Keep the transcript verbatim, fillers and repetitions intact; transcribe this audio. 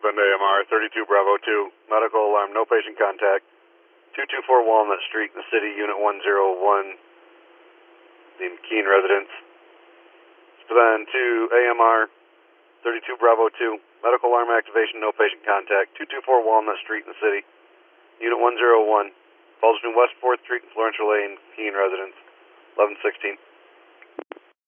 Bend A M R, thirty-two Bravo two, medical alarm, no patient contact, two two four Walnut Street in the city, unit one zero one, the Keene residence. Bend to A M R, thirty-two Bravo two, medical alarm activation, no patient contact, two two four Walnut Street in the city, unit one zero one, falls between West fourth Street and Florentia Lane, Keene residence, eleven sixteen.